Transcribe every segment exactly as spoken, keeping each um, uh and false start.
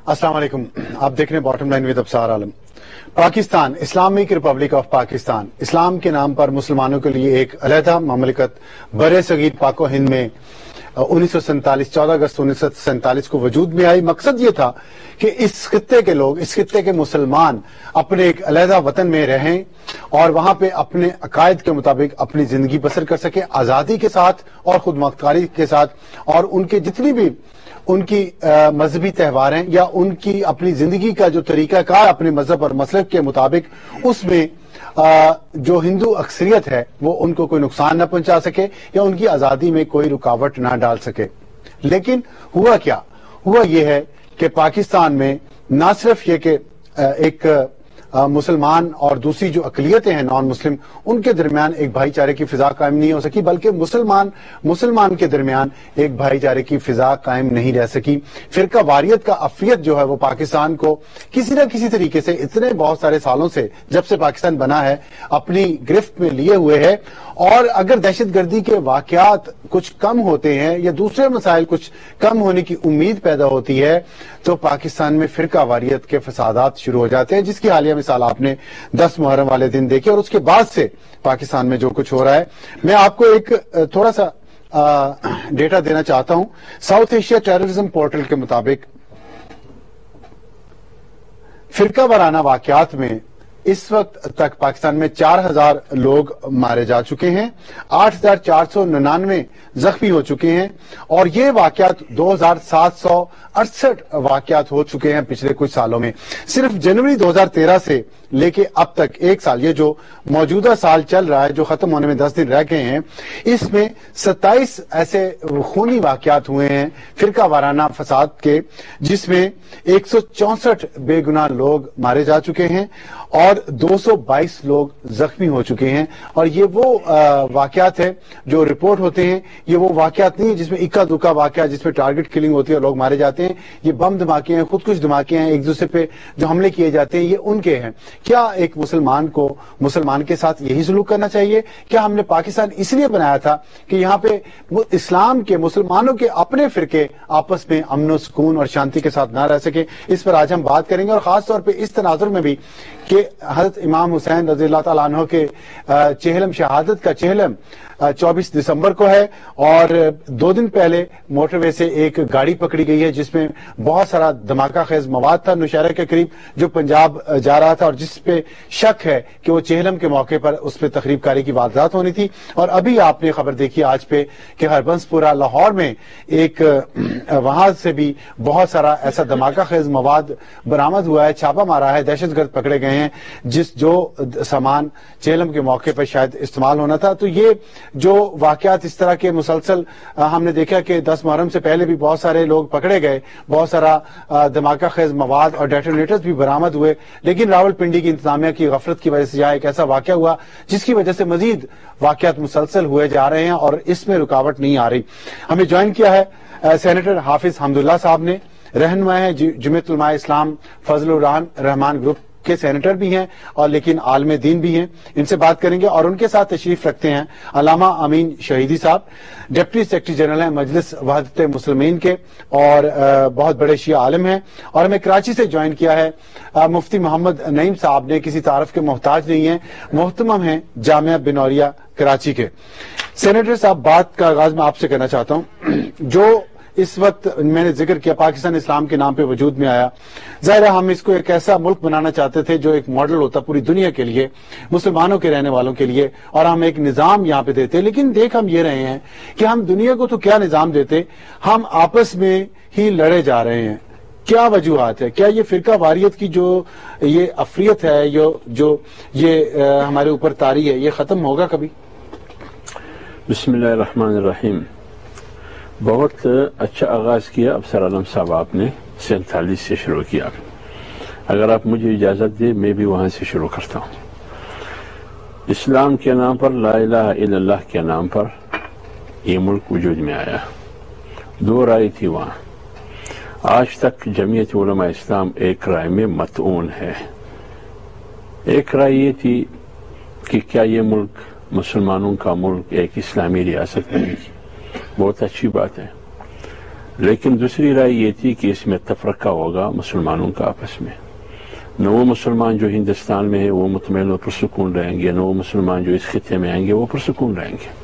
अस्सलाम वालेकुम। आप देख रहे हैं bottom line with Absar Alam. Pakistan Islamic republic of Pakistan इस्लाम के नाम पर मुसलमानों के लिए एक अलहदा ममलिकत बरे सगीर पाको हिंद में उन्नीस सौ सैंतालीस चौदह अगस्त उन्नीस सौ सैंतालीस को वजूद में आई। मकसद ये था कि इस खित्ते के लोग, इस खित्ते के मुसलमान अपने एक अलहदा वतन में रहें और वहां पे अपने अकायद के मुताबिक अपनी जिंदगी बसर कर सके, आजादी के साथ और खुद मुख्तारी के साथ, और उनके जितनी भी उनकी मजहबी त्यौहार हैं या उनकी अपनी जिंदगी का जो तरीका कार अपने मजहब और मसलब के मुताबिक उसमें आ, जो हिंदू अक्सरियत है वो उनको कोई नुकसान न पहुंचा सके या उनकी आजादी में कोई रुकावट ना डाल सके। लेकिन हुआ क्या? हुआ ये है कि पाकिस्तान में ना सिर्फ ये कि एक आ, मुसलमान और दूसरी जो अकलियतें हैं नॉन मुस्लिम, उनके दरमियान एक भाईचारे की फिजा कायम नहीं हो सकी, बल्कि मुसलमान मुसलमान के दरमियान एक भाईचारे की फिजा कायम नहीं रह सकी। फिरका वारियत का अफियत जो है वो पाकिस्तान को किसी न किसी तरीके से इतने बहुत सारे सालों से, जब से पाकिस्तान बना है, अपनी गिरफ्त में लिए हुए है। और अगर दहशतगर्दी के वाकयात कुछ कम होते हैं या दूसरे मसाइल कुछ कम होने की उम्मीद पैदा होती है तो पाकिस्तान में फिरका वारियत के फसादात शुरू हो जाते हैं, जिसकी हालिया मिसाल आपने दस मुहर्रम वाले दिन देखी। और उसके बाद से पाकिस्तान में जो कुछ हो रहा है, मैं आपको एक थोड़ा सा आ, डेटा देना चाहता हूं। साउथ एशिया टेररिज्म पोर्टल के मुताबिक फिरका वाराना वाकयात में इस वक्त तक पाकिस्तान में चार हजार लोग मारे जा चुके हैं, आठ हजार चार सौ निन्यानवे जख्मी हो चुके हैं और ये वाकयात दो हजार सात सौ अड़सठ वाकयात हो चुके हैं पिछले कुछ सालों में। सिर्फ जनवरी दो हजार तेरह से लेके अब तक एक साल, ये जो मौजूदा साल चल रहा है, जो खत्म होने में दस दिन रह गए हैं, इसमें सत्ताईस ऐसे खूनी वाकयात हुए हैं फिरका वाराना फसाद के, जिसमें एक सौ चौसठ बेगुनाह लोग मारे जा चुके हैं और दो सौ बाईस लोग जख्मी हो चुके हैं। और ये वो वाकयात है जो रिपोर्ट होते हैं, ये वो वाकयात नहीं है जिसमें इक्का दुक्का वाकया, जिसमें टारगेट किलिंग होती है और लोग मारे जाते हैं। ये बम धमाके हैं, खुदकुश धमाके हैं, एक दूसरे पे जो हमले किए जाते हैं ये उनके हैं। क्या एक मुसलमान को मुसलमान के साथ यही सलूक करना चाहिए? क्या हमने पाकिस्तान इसलिए बनाया था कि यहाँ पे इस्लाम के, मुसलमानों के अपने फिरके आपस में अमन सुकून और शांति के साथ ना रह सके? इस पर आज हम बात करेंगे और खासतौर पर इस तनाजुर में भी कि हजरत इमाम हुसैन रज़ी अल्लाह ताला अन्हु के चेहलम शहादत का चेहलम चौबीस दिसंबर को है और दो दिन पहले मोटरवे से एक गाड़ी पकड़ी गई है जिसमें बहुत सारा धमाका खेज मवाद था नौशहरा के करीब, जो पंजाब जा रहा था और जिस पे शक है कि वो चेहलम के मौके पर उस पर तकरीबकारी की वारदात होनी थी। और अभी आपने खबर देखी आज पे कि हरबंसपुरा लाहौर में एक वहां से भी बहुत सारा ऐसा धमाका खेज मवाद बरामद हुआ है, छापा मारा है, दहशतगर्द पकड़े गए हैं जिस जो सामान चेहलम के मौके पर शायद इस्तेमाल होना था। तो ये जो वाकयात इस तरह के मुसलसल हमने देखा कि दस मुहर्रम से पहले भी बहुत सारे लोग पकड़े गए, बहुत सारा धमाका खेज मवाद और डेटोनेटर्स भी बरामद हुए, लेकिन रावलपिंडी की इंतजामिया की गफलत की वजह से यहाँ एक ऐसा वाकया हुआ जिसकी वजह से मजीद वाकयात मुसलसल हुए जा रहे हैं और इसमें रुकावट नहीं आ रही। हमें ज्वाइन किया है सेनेटर हाफिज हमदुल्ला साहब ने, रहनुमा है जमीयत उलमा इस्लाम फजल रहमान ग्रुप के सेनेटर भी हैं और लेकिन आलम दीन भी हैं। इनसे बात करेंगे और उनके साथ तशरीफ रखते हैं अल्लामा अमीन शहीदी साहब, डिप्टी सेक्रेटरी जनरल हैं मजलिस वहदत मुस्लिमीन के और बहुत बड़े शिया आलिम हैं। और हमें कराची से ज्वाइन किया है मुफ्ती मोहम्मद नईम साहब ने, किसी तारफ के मोहताज नहीं है, मोहतमम हैं जामिया बिनौरिया कराची के। सेनेटर साहब, बात का आगाज मैं आपसे करना चाहता हूँ। जो इस वक्त मैंने जिक्र किया पाकिस्तान इस्लाम के नाम पे वजूद में आया, जाहिर है हम इसको एक ऐसा मुल्क बनाना चाहते थे जो एक मॉडल होता पूरी दुनिया के लिए, मुसलमानों के रहने वालों के लिए, और हम एक निजाम यहाँ पे देते। लेकिन देख हम ये रहे हैं कि हम दुनिया को तो क्या निजाम देते, हम आपस में ही लड़े जा रहे हैं। क्या वजूहात है? क्या ये फिरका वारियत की जो ये अफरियत है, जो जो ये आ, हमारे ऊपर तारी है, ये खत्म होगा कभी? बिस्मिल्लाहिर्रहमानिर्रहीम। बहुत अच्छा आगाज किया अफसर आलम साहब, आपने सैंतालीस से शुरू किया। अगर आप मुझे इजाजत दे मैं भी वहां से शुरू करता हूं। इस्लाम के नाम पर, ला इलाहा इल्लल्लाह के नाम पर ये मुल्क वजूद में आया। दो राय थी वहां। आज तक जमीयत उलमा इस्लाम एक राय में मतऊन है। एक राय ये थी कि क्या ये मुल्क मुसलमानों का मुल्क एक इस्लामी रियासत बनेगी। बहुत अच्छी बात है। لیکن دوسری رائے یہ تھی کہ اس میں تفرقہ ہوگا مسلمانوں کا آپس میں، نہ وہ مسلمان جو ہندوستان میں ہے وہ مطمئن اور پرسکون رہیں گے، نہ وہ مسلمان جو اس خطے میں آئیں گے وہ پرسکون رہیں گے۔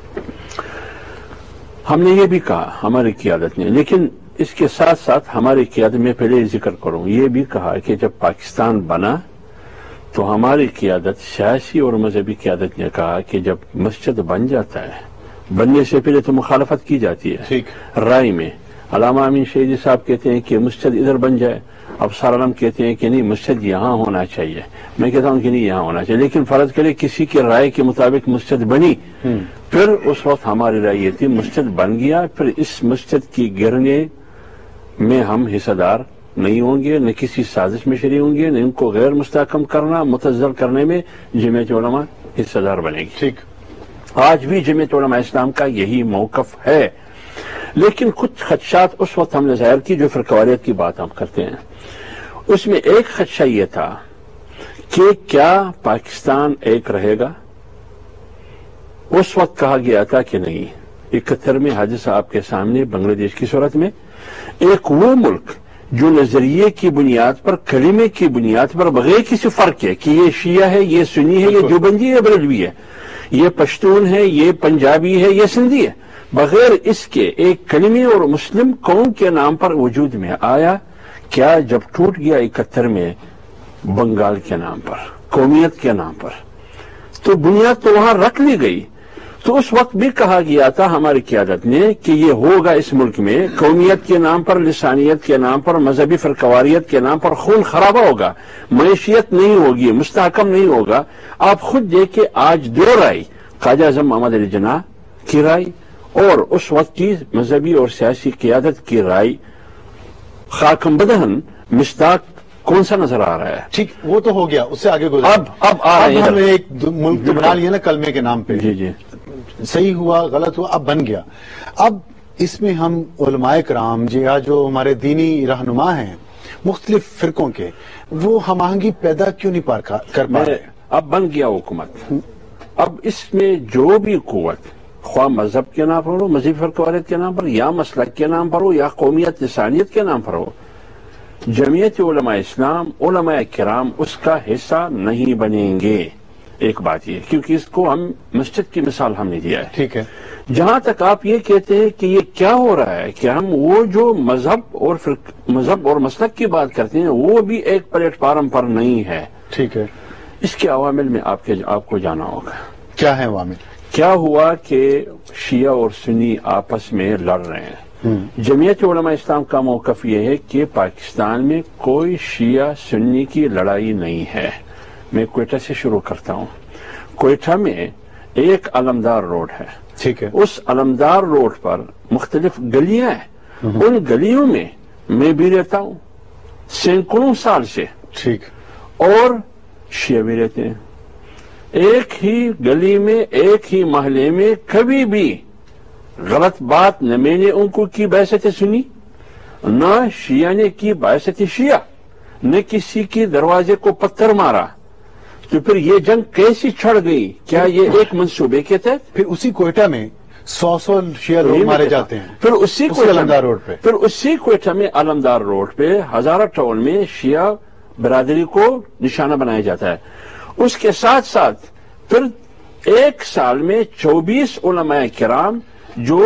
ہم نے یہ بھی کہا ہماری قیادت نے، لیکن اس کے ساتھ ساتھ ہماری قیادت میں پہلے ذکر کروں یہ بھی کہا کہ جب پاکستان بنا تو ہماری قیادت سیاسی اور مذہبی قیادت نے کہا کہ جب مسجد بن جاتا ہے، بننے سے پہلے تو مخالفت کی جاتی ہے رائے میں۔ علامہ امین شہیدی صاحب کہتے ہیں کہ مسجد ادھر بن جائے، افسر عالم کہتے ہیں کہ نہیں مسجد یہاں ہونا چاہیے، میں کہتا ہوں کہ نہیں یہاں ہونا چاہیے، لیکن فرض کرے کسی کی رائے کے مطابق مسجد بنی، پھر اس وقت ہماری رائے یہ تھی مسجد بن گیا، پھر اس مسجد کی گرنے میں ہم حصہ دار نہیں ہوں گے، نہ کسی سازش میں شریک ہوں گے، نہ ان کو غیر مستحکم کرنا متزل کرنے میں جمعیت علماء حصہ دار بنے گی۔ ٹھیک، آج بھی جمعیت علماء اسلام کا یہی موقف ہے، لیکن کچھ خدشات اس وقت ہم نے ظاہر کی جو فرقواریت کی بات ہم کرتے ہیں۔ اس میں ایک خدشہ یہ تھا کہ کیا پاکستان ایک رہے گا؟ اس وقت کہا گیا تھا کہ نہیں، اکہتر میں حاجی صاحب کے سامنے بنگلہ دیش کی صورت میں ایک وہ ملک جو نظریے کی بنیاد پر، کلمے کی بنیاد پر، بغیر کسی فرق ہے کہ یہ شیعہ ہے، یہ سنی ہے، یہ دیوبندی ہے، بریلوی ہے، یہ پشتون ہے، یہ پنجابی ہے، یہ سندھی ہے، بغیر اس کے ایک کلمے اور مسلم قوم کے نام پر وجود میں آیا۔ کیا جب ٹوٹ گیا اکہتر میں بنگال کے نام پر، قومیت کے نام پر، تو بنیاد تو وہاں رکھ لی گئی، تو اس وقت بھی کہا گیا تھا ہماری قیادت نے کہ یہ ہوگا اس ملک میں قومیت کے نام پر، لسانیت کے نام پر، مذہبی فرقواریت کے نام پر خون خرابہ ہوگا، معیشیت نہیں ہوگی، مستحکم نہیں ہوگا۔ آپ خود دیکھیں آج دو رائے، خواجہ اعظم محمد علی جناح کی رائے اور اس وقت کی مذہبی اور سیاسی قیادت کی رائے، خاکم بدہن مصداق کون سا نظر آ رہا ہے؟ ٹھیک، وہ تو ہو گیا، اس سے آگے گزر اب اب آ رہے ہیں، ہم نے ایک ملک تو بنا لیا نا کلمے کے نام پہ، جی جی صحیح ہوا غلط ہوا اب بن گیا۔ اب اس میں ہم علماء کرام جی جو ہمارے دینی رہنما ہیں مختلف فرقوں کے، وہ ہم آہنگی پیدا کیوں نہیں پار کر پا رہے؟ اب بن گیا حکومت، اب اس میں جو بھی قوت خواہ مذہب کے نام پر ہو، مذہبی فرقواریت کے نام پر، یا مسلک کے نام پر ہو، یا قومیت لسانیت کے نام پر ہو، جمعیت علماء اسلام، علماء کرام اس کا حصہ نہیں بنیں گے۔ ایک بات یہ، کیونکہ اس کو ہم مسجد کی مثال ہم نے دیا ہے، ٹھیک ہے۔ جہاں تک آپ یہ کہتے ہیں کہ یہ کیا ہو رہا ہے کہ ہم وہ جو مذہب اور مذہب اور مسلک کی بات کرتے ہیں وہ بھی ایک پلیٹ فارم پر نہیں ہے، ٹھیک ہے۔ اس کے عوامل میں آپ کے آپ کو جانا ہوگا۔ کیا ہے عوامل؟ کیا ہوا کہ شیعہ اور سنی آپس میں لڑ رہے ہیں۔ جمعیت علماء اسلام کا موقف یہ ہے کہ پاکستان میں کوئی شیعہ سنی کی لڑائی نہیں ہے۔ میں کوئٹہ سے شروع کرتا ہوں۔ کوئٹہ میں ایک علمدار روڈ ہے، ٹھیک ہے۔ اس علمدار روڈ پر مختلف گلیاں ہیں، ان گلیوں میں میں بھی رہتا ہوں سینکڑوں سال سے، ٹھیک، اور شیعہ بھی رہتے ہیں۔ ایک ہی گلی میں، ایک ہی محلے میں کبھی بھی غلط بات نہ میں نے ان کو کی بعثت سنی، نہ شیعہ نے کی بعثت شیعہ، نہ کسی کی دروازے کو پتھر مارا۔ تو پھر یہ جنگ کیسی چھڑ گئی؟ کیا یہ ایک منصوبے کے تحت؟ پھر اسی کوئٹہ میں سو سو شیعہ لوگ مارے جاتے ہیں، پھر اسی علمدار روڈ پہ، پھر اسی کوئٹہ میں علمدار روڈ پہ ہزارہ ٹاؤن میں شیعہ برادری کو نشانہ بنایا جاتا ہے۔ اس کے ساتھ ساتھ پھر ایک سال میں چوبیس علماء کرام جو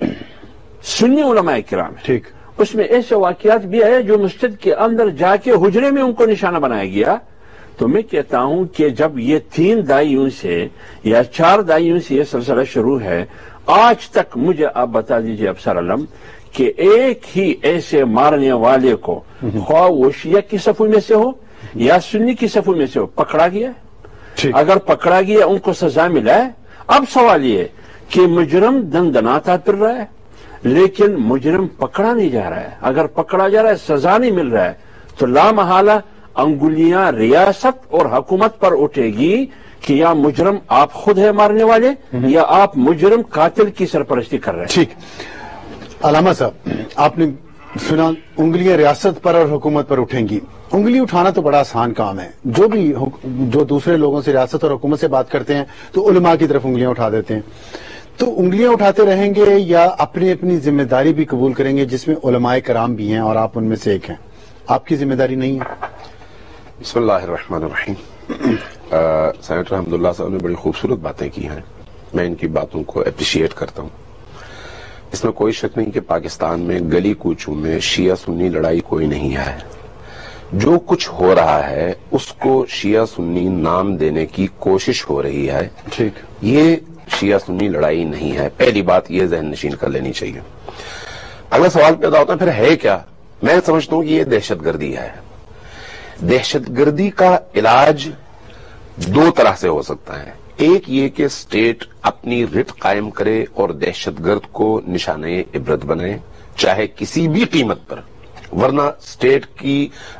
سنی علماء کرام ہیں، ٹھیک، اس میں ایسے واقعات بھی آئے جو مسجد کے اندر جا کے حجرے میں ان کو نشانہ بنایا گیا۔ تو میں کہتا ہوں کہ جب یہ تین دائیوں سے یا چار دائیوں سے یہ سلسلہ شروع ہے، آج تک مجھے آپ بتا دیجئے افسر علم کہ ایک ہی ایسے مارنے والے کو خواہ وہ شیعہ کی صفوں میں سے ہو یا سنی کی صفوں میں سے ہو پکڑا گیا ہے۔ اگر پکڑا گیا ان کو سزا ملا ہے۔ اب سوال یہ کہ مجرم دن دناتا پھر رہا ہے لیکن مجرم پکڑا نہیں جا رہا ہے۔ اگر پکڑا جا رہا ہے سزا نہیں مل رہا ہے تو لامحالہ انگلیاں ریاست اور حکومت پر اٹھے گی کہ یا مجرم آپ خود ہے مارنے والے یا آپ مجرم قاتل کی سرپرستی کر رہے ہیں۔ ٹھیک، علامہ صاحب آپ نے سنا انگلیاں ریاست پر اور حکومت پر اٹھیں گی۔ انگلی اٹھانا تو بڑا آسان کام ہے، جو بھی جو دوسرے لوگوں سے ریاست اور حکومت سے بات کرتے ہیں تو علماء کی طرف انگلیاں اٹھا دیتے ہیں۔ تو انگلیاں اٹھاتے رہیں گے یا اپنی اپنی ذمہ داری بھی قبول کریں گے، جس میں علماء کرام بھی ہیں اور آپ ان میں سے ایک ہیں؟ آپ کی ذمہ داری نہیں ہے؟ بسم اللہ الرحمن الرحیم۔ سینیٹر حمداللہ صاحب نے بڑی خوبصورت باتیں کی ہیں، میں ان کی باتوں کو اپریشیٹ کرتا ہوں۔ اس میں کوئی شک نہیں کہ پاکستان میں گلی کوچوں میں شیعہ سنی لڑائی کوئی نہیں ہے۔ جو کچھ ہو رہا ہے اس کو شیعہ سنی نام دینے کی کوشش ہو رہی ہے، ٹھیک، یہ شیعہ سنی لڑائی نہیں ہے۔ پہلی بات یہ ذہن نشین کر لینی چاہیے۔ اگلا سوال پیدا ہوتا ہے پھر ہے کیا؟ میں سمجھتا ہوں کہ یہ دہشت گردی ہے۔ دہشت گردی کا علاج دو طرح سے ہو سکتا ہے۔ ایک یہ کہ اسٹیٹ اپنی رٹ قائم کرے اور دہشت گرد کو نشانہ عبرت بنائے، چاہے کسی بھی قیمت پر، ورنہ اسٹیٹ کی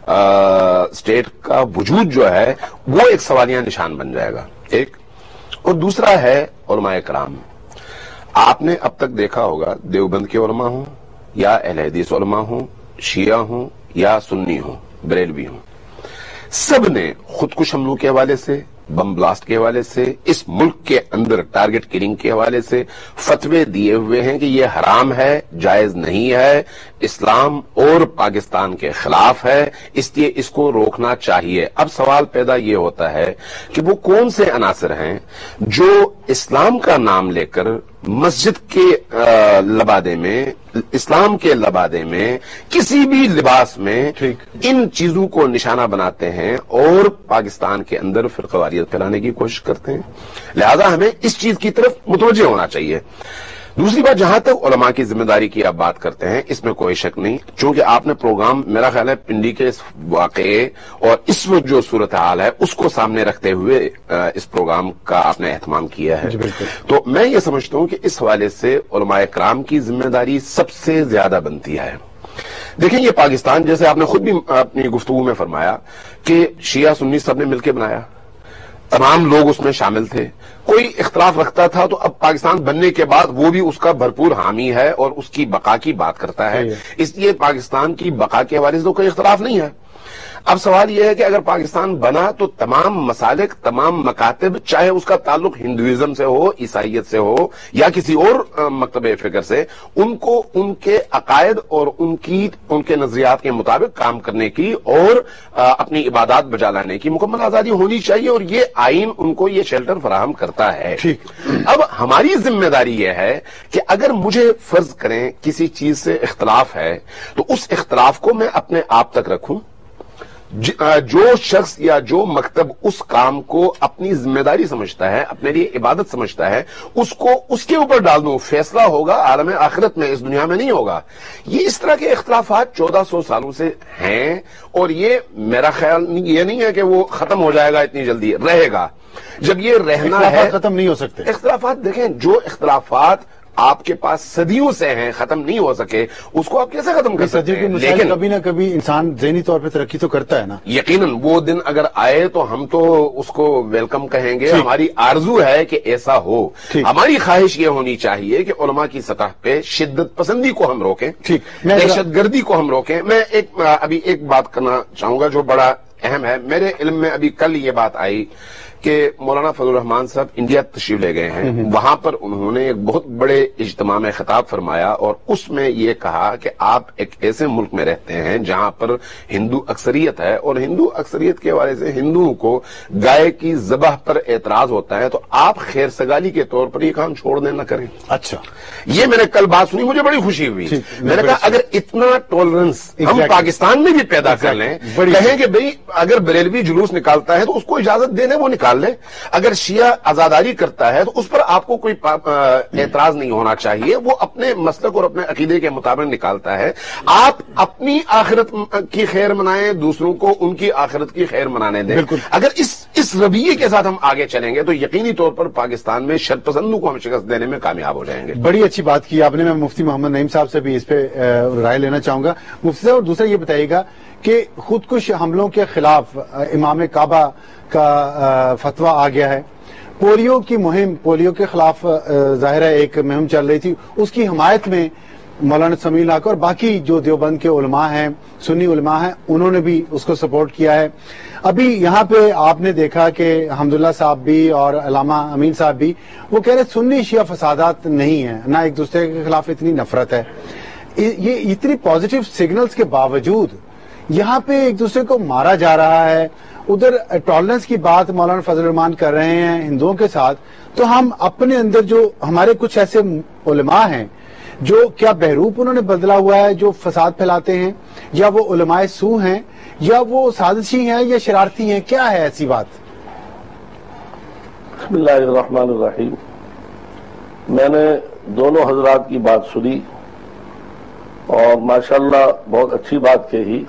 اسٹیٹ کا وجود جو ہے وہ ایک سوالیہ نشان بن جائے گا، ایک۔ اور دوسرا ہے علماء کرام۔ آپ نے اب تک دیکھا ہوگا دیوبند کے علماء ہوں یا اہل حدیث علماء ہوں، شیعہ ہوں یا سنی ہوں، بریلوی ہوں، سب نے خودکش حملوں کے حوالے سے، بم بلاسٹ کے حوالے سے، اس ملک کے اندر ٹارگٹ کلنگ کے حوالے سے فتوے دیے ہوئے ہیں کہ یہ حرام ہے، جائز نہیں ہے، اسلام اور پاکستان کے خلاف ہے، اس لیے اس کو روکنا چاہیے۔ اب سوال پیدا یہ ہوتا ہے کہ وہ کون سے عناصر ہیں جو اسلام کا نام لے کر مسجد کے لبادے میں، اسلام کے لبادے میں، کسی بھی لباس میں ان چیزوں کو نشانہ بناتے ہیں اور پاکستان کے اندر فرقہ واریت پھیلانے کی کوشش کرتے ہیں۔ لہذا ہمیں اس چیز کی طرف متوجہ ہونا چاہیے۔ دوسری بات، جہاں تک علماء کی ذمہ داری کی آپ بات کرتے ہیں، اس میں کوئی شک نہیں، چونکہ آپ نے پروگرام میرا خیال ہے پنڈی کے اس واقعے اور اس وقت جو صورتحال ہے اس کو سامنے رکھتے ہوئے اس پروگرام کا آپ نے اہتمام کیا ہے۔ تو میں یہ سمجھتا ہوں کہ اس حوالے سے علماء کرام کی ذمہ داری سب سے زیادہ بنتی ہے۔ دیکھیں یہ پاکستان، جیسے آپ نے خود بھی اپنی گفتگو میں فرمایا کہ شیعہ سنی سب نے مل کے بنایا، تمام لوگ اس میں شامل تھے، کوئی اختلاف رکھتا تھا تو اب پاکستان بننے کے بعد وہ بھی اس کا بھرپور حامی ہے اور اس کی بقا کی بات کرتا ہے، اس لیے پاکستان کی بقا کے حوالے سے تو کوئی اختلاف نہیں ہے۔ اب سوال یہ ہے کہ اگر پاکستان بنا تو تمام مسالک، تمام مکاتب، چاہے اس کا تعلق ہندوازم سے ہو، عیسائیت سے ہو یا کسی اور مکتب فکر سے، ان کو ان کے عقائد اور ان کی ان کے نظریات کے مطابق کام کرنے کی اور اپنی عبادات بجا لانے کی مکمل آزادی ہونی چاہیے، اور یہ آئین ان کو یہ شیلٹر فراہم کرتا ہے۔ اب ہماری ذمہ داری یہ ہے کہ اگر مجھے فرض کریں کسی چیز سے اختلاف ہے تو اس اختلاف کو میں اپنے آپ تک رکھوں، جو شخص یا جو مکتب اس کام کو اپنی ذمہ داری سمجھتا ہے، اپنے لیے عبادت سمجھتا ہے، اس کو اس کے اوپر ڈال دوں، فیصلہ ہوگا عالم آخرت میں، اس دنیا میں نہیں ہوگا۔ یہ اس طرح کے اختلافات چودہ سو سالوں سے ہیں اور یہ میرا خیال یہ نہیں ہے کہ وہ ختم ہو جائے گا اتنی جلدی، رہے گا۔ جب یہ رہنا ہے، ختم نہیں ہو سکتے اختلافات۔ دیکھیں جو اختلافات آپ کے پاس صدیوں سے ہیں، ختم نہیں ہو سکے، اس کو آپ کیسے ختم کر سکتے ہیں؟ لیکن کبھی نہ کبھی انسان ذہنی طور پہ ترقی تو کرتا ہے نا۔ یقیناً وہ دن اگر آئے تو ہم تو اس کو ویلکم کہیں گے، ہماری آرزو ہے کہ ایسا ہو۔ ہماری خواہش یہ ہونی چاہیے کہ علماء کی سطح پہ شدت پسندی کو ہم روکیں، دہشت گردی کو ہم روکیں۔ میں ایک ابھی ایک بات کرنا چاہوں گا جو بڑا اہم ہے، میرے علم میں ابھی کل یہ بات آئی کہ مولانا فضل الرحمان صاحب انڈیا تشریف لے گئے ہیں، وہاں پر انہوں نے ایک بہت بڑے اجتماع میں خطاب فرمایا اور اس میں یہ کہا کہ آپ ایک ایسے ملک میں رہتے ہیں جہاں پر ہندو اکثریت ہے، اور ہندو اکثریت کے حوالے سے ہندوؤں کو گائے کی ذبح پر اعتراض ہوتا ہے، تو آپ خیر سگالی کے طور پر یہ کام چھوڑ دیں، نہ کریں۔ اچھا، یہ میں نے کل بات سنی، مجھے بڑی خوشی ہوئی۔ میں نے کہا اگر اتنا ٹالرنس ہم پاکستان میں بھی پیدا کر لیں، کہیں کہ بھئی اگر بریلوی جلوس نکالتا ہے تو اس کو اجازت دے دیں، وہ نکال لے، اگر شیعہ آزاداری کرتا ہے تو اس پر آپ کو کوئی اعتراض نہیں ہونا چاہیے، وہ اپنے مسلک اور اپنے عقیدے کے مطابق نکالتا ہے۔ آپ اپنی آخرت کی خیر منائیں، دوسروں کو ان کی آخرت کی خیر منانے دیں۔ اگر اس اس رویے کے ساتھ ہم آگے چلیں گے تو یقینی طور پر پاکستان میں شر پسندوں کو ہم شکست دینے میں کامیاب ہو جائیں گے۔ بڑی اچھی بات کی آپ نے، میں مفتی محمد نعیم صاحب سے بھی اس پہ رائے لینا چاہوں گا۔ مفتی صاحب، اور دوسرا یہ بتائیے گا کہ خودکش حملوں کے خلاف امام کعبہ کا فتویٰ آ گیا ہے، پولیو کی مہم، پولیو کے خلاف ظاہر ہے ایک مہم چل رہی تھی، اس کی حمایت میں مولانا سمیع لاکھ اور باقی جو دیوبند کے علماء ہیں، سنی علماء ہیں، انہوں نے بھی اس کو سپورٹ کیا ہے۔ ابھی یہاں پہ آپ نے دیکھا کہ حمداللہ صاحب بھی اور علامہ امین صاحب بھی وہ کہہ رہے سنی شیعہ فسادات نہیں ہیں، نہ ایک دوسرے کے خلاف اتنی نفرت ہے۔ یہ اتنی پازیٹیو سگنلز کے باوجود یہاں پہ ایک دوسرے کو مارا جا رہا ہے، ادھر ٹالرنس کی بات مولانا فضل الرحمان کر رہے ہیں ہندوؤں کے ساتھ، تو ہم اپنے اندر جو ہمارے کچھ ایسے علماء ہیں جو کیا بہروپ انہوں نے بدلا ہوا ہے، جو فساد پھیلاتے ہیں، یا وہ علماء سو ہیں، یا وہ سازشی ہیں، یا شرارتی ہیں، کیا ہے ایسی بات؟ بسم اللہ الرحمن الرحیم۔ میں نے دونوں حضرات کی بات سنی اور ماشاءاللہ بہت اچھی بات کہی،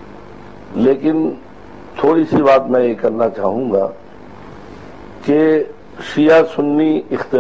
لیکن تھوڑی سی بات میں یہ کرنا چاہوں گا کہ شیعہ سنی